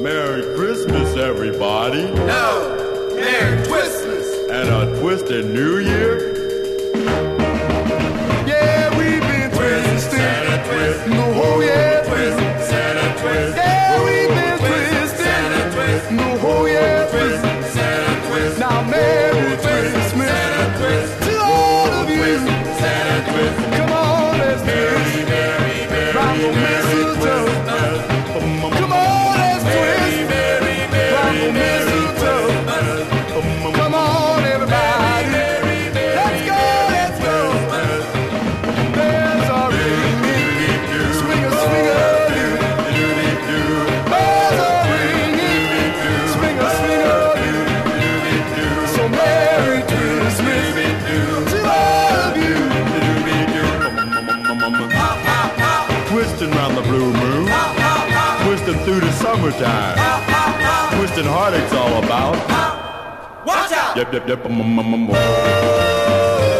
Merry Christmas, everybody. No, Merry Twistmas. And a twisted New Year. Yeah, we've been twisting. Santa twist. No, oh yeah, Twist, Santa twist. yeah, we've been twisting. Santa twist. No, oh yeah, Twist, Santa twist. now Merry Christmas Santa twist. to all of you. Santa twist. Come on, let's twist round the mistletoe. Come on, let's twist round the mistletoe. Come on, everybody. Let's go, let's go. Bells are ringing, swing a swing-a-doo. Bells are ringing, swing a swing-a-doo. So Merry Christmas to all of you. Twisting round the blue moon. Twisting through the summertime. Twisting heartaches all about. Watch out! Yep, yep, yep.